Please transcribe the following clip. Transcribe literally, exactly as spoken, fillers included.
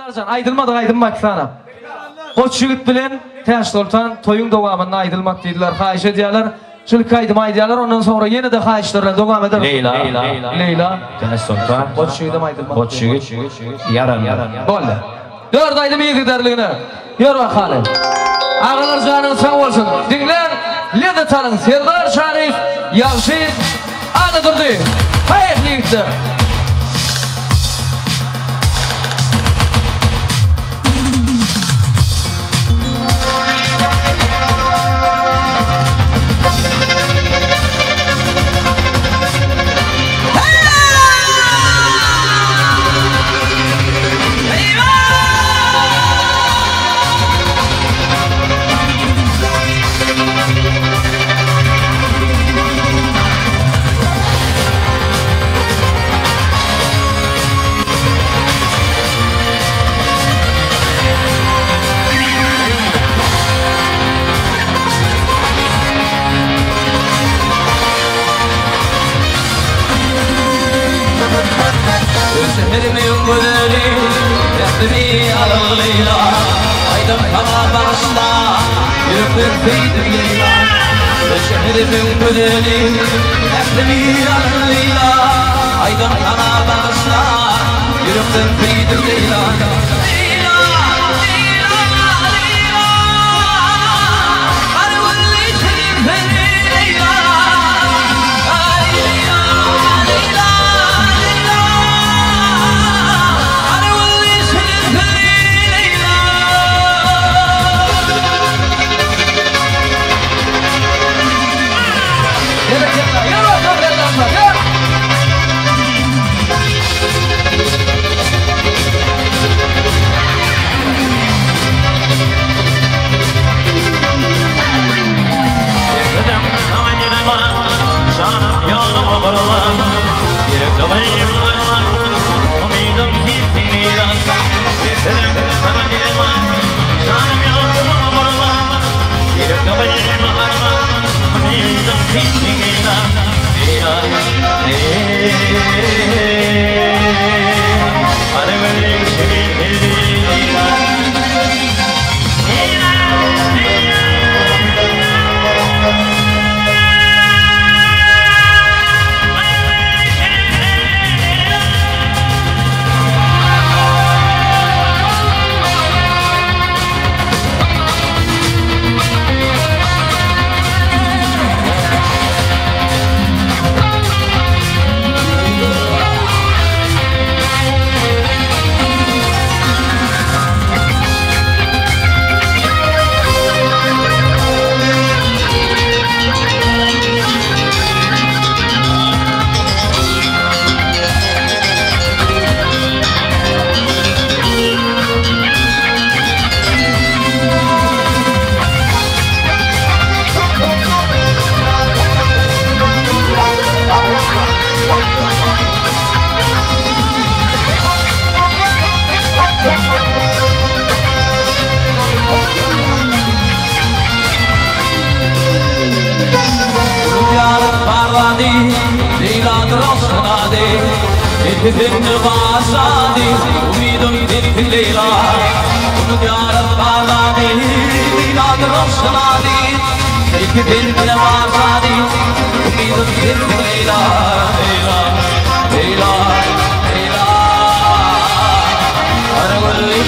Ağalarcan aydılmadık aydılmak sana. Koç yigit bilen Taş Sultan toyun dowamında aydılmak dediler. Haýyş edýärler. Şol kaydım aýdýarlar ondan sonra ýene de haýyşlarla dowam eder. Leyla, Leyla, Leyla. Taş Sultan. Koç yigitim aydılmak. Koç yigit. Yaran, yaran. Boldy. Dört aýdym ýigitlerligine. Ýör bakalım. Ağalar canın sağ olsun. Dinlen. Lede tanın. Serdar Şarif. Yavşin. Adı durdu. Hayırlı yigitler. Şehrimin güzeli, resmi alılıyla Aydım kama başında, yürüktüm feydim leyla Şehrimin güzeli, resmi alılıyla Aydım kama başında, yürüktüm feydim leyla Hizmet başladı, umidum gitti Leyla. Bunu diyarım bağladı, milad roşnadı. Hizmet başladı, umidum gitti Leyla. Leyla, Leyla, Leyla. Aragul